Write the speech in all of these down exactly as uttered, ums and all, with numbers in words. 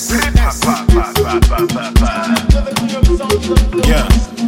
Yeah.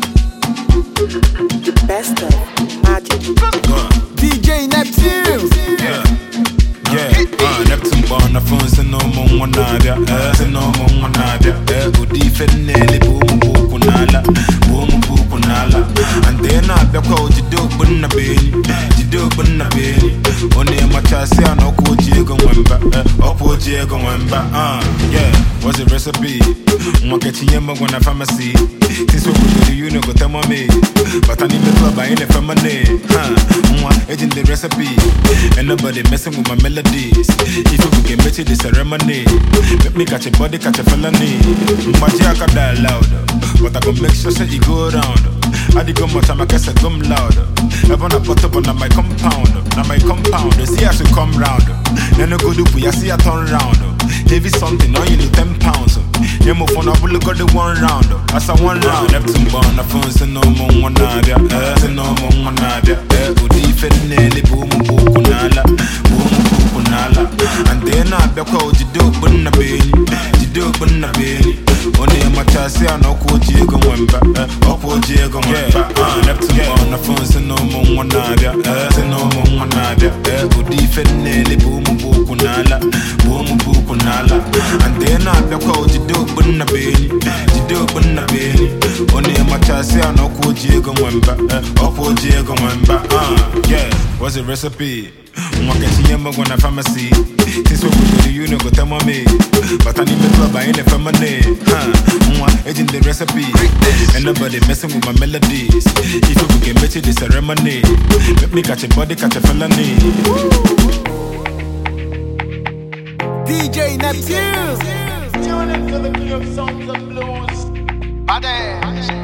Best of Magic. D J Neptune. Yeah. Yeah. Uh, Neptune born the phone, so no more one nadia. Eh, so no more one nadia. Eh, Udi fednele boom boom kunala, boom boom kunala. And then I be called Jido bunna beni, Jido bunna beni. Only a matasi and Oko Diego Wemba, Opo Diego Wemba. Ah, yeah. What's the recipe? One catching yamma when I pharmacy. Since we go to you know go tell me. But I need the club by any family. Huh? One agent the recipe. And nobody messing with my melodies. If you can make it the ceremony, let me catch a body, catch a felony. My jack got that loud, but I can make sure that you go around. I did go more time, I guess I come louder. Everyone I put up on my compound, now my compound. They see I should come round. Then I go do I see I turn round. Heavy something, now you need ten pounds. You move on, I will look at the one round. As I one round, Neptune born, the phone, so no more one nadia. Eh, so no more one nadia. Eh, Udi fednele boom boom kunala, boom boom kunala. And then I be called Jido bunna beni, Jido bunna beni. Only a matasi and Oko Diego Wemba, Opo Diego Wemba. Neptune born, the phone, so no more one nadia. Eh, so no more one nadia. Eh, Udi fednele boom boom kunala, boom boom kunala. And then I be called Jido bunna beni, Jido bunna beni. Only a matasi and Oko Diego Wemba, Opo Diego Wemba. Ah, yeah. What's the recipe? One catching yamma when I pharmacy. Since we go to you know go tell me. But I need the club by any family. Huh? One agent the recipe. And nobody messing with my melodies. If you can make it the ceremony, let me catch a body, catch a felony. D J Neptune. Tune into the king of songs and blues. Bade.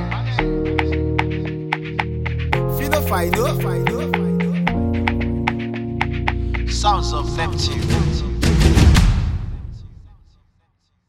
Fino Fino. Sounds of Neptune.